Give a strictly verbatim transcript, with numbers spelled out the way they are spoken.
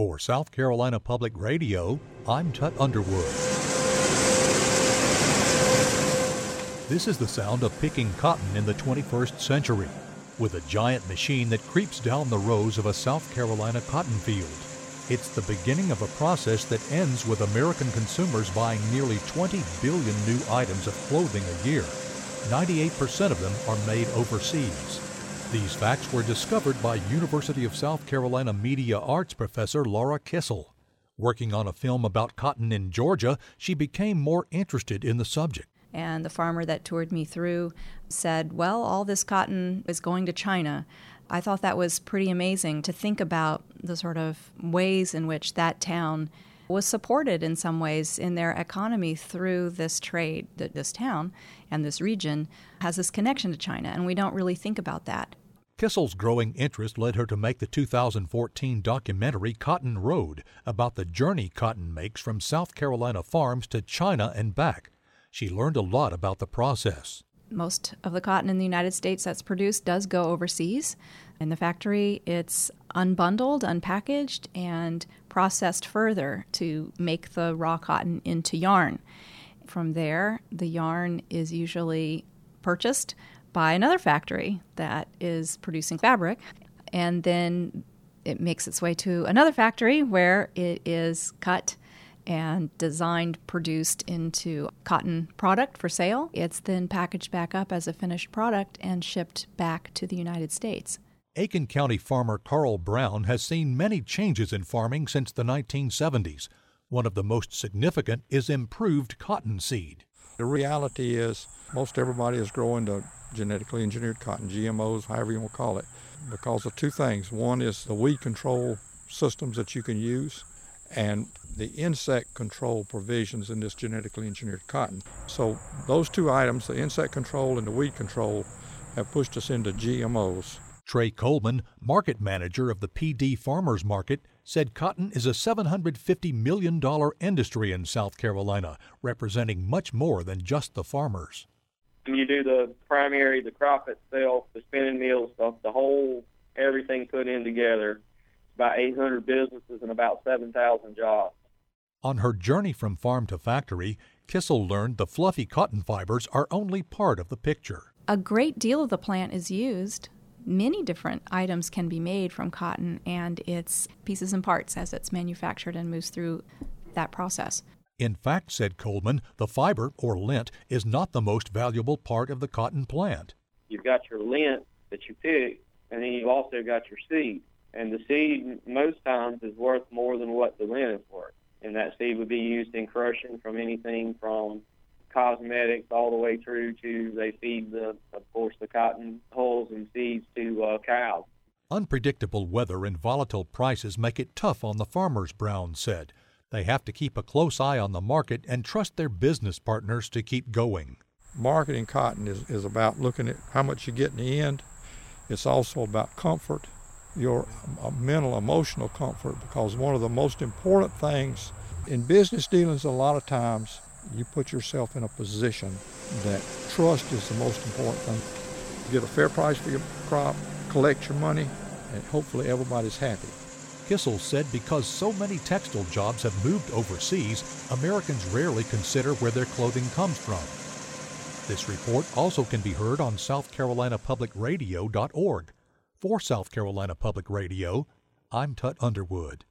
For South Carolina Public Radio, I'm Tut Underwood. This is the sound of picking cotton in the twenty-first century, with a giant machine that creeps down the rows of a South Carolina cotton field. It's the beginning of a process that ends with American consumers buying nearly twenty billion new items of clothing a year. ninety-eight percent of them are made overseas. These facts were discovered by University of South Carolina media arts professor Laura Kissel. Working on a film about cotton in Georgia, she became more interested in the subject. And the farmer that toured me through said, well, all this cotton is going to China. I thought that was pretty amazing to think about the sort of ways in which that town was supported in some ways in their economy through this trade, that this town and this region has this connection to China, and we don't really think about that. Kissel's growing interest led her to make the two thousand fourteen documentary Cotton Road about the journey cotton makes from South Carolina farms to China and back. She learned a lot about the process. Most of the cotton in the United States that's produced does go overseas. In the factory, it's unbundled, unpackaged, and processed further to make the raw cotton into yarn. From there, the yarn is usually purchased by another factory that is producing fabric, and then it makes its way to another factory where it is cut and designed, produced into cotton product for sale. It's then packaged back up as a finished product and shipped back to the United States. Aiken County farmer Carl Brown has seen many changes in farming since the nineteen seventies. One of the most significant is improved cotton seed. The reality is most everybody is growing the genetically engineered cotton, G M Os, however you want to call it, because of two things. One is the weed control systems that you can use and the insect control provisions in this genetically engineered cotton. So those two items, the insect control and the weed control, have pushed us into G M Os. Trey Coleman, market manager of the P D Farmers Market, said cotton is a seven hundred fifty million dollars industry in South Carolina, representing much more than just the farmers. You do the primary, the crop itself, the spinning mills, the, the whole, everything put in together. About eight hundred businesses and about seven thousand jobs. On her journey from farm to factory, Kissel learned the fluffy cotton fibers are only part of the picture. A great deal of the plant is used. Many different items can be made from cotton and its pieces and parts as it's manufactured and moves through that process. In fact, said Coleman, the fiber, or lint, is not the most valuable part of the cotton plant. You've got your lint that you pick, and then you've also got your seed. And the seed, most times, is worth more than what the lint is worth. And that seed would be used in crushing from anything from cosmetics all the way through to they feed, the, of course, the cotton hulls and seeds to uh, cows. Unpredictable weather and volatile prices make it tough on the farmers, Brown said. They have to keep a close eye on the market and trust their business partners to keep going. Marketing cotton is, is about looking at how much you get in the end. It's also about comfort, your mental, emotional comfort, because one of the most important things in business dealings, a lot of times, you put yourself in a position that trust is the most important thing. Get a fair price for your crop, collect your money, and hopefully everybody's happy. Kissel said because so many textile jobs have moved overseas, Americans rarely consider where their clothing comes from. This report also can be heard on south carolina public radio dot org. For South Carolina Public Radio, I'm Tut Underwood.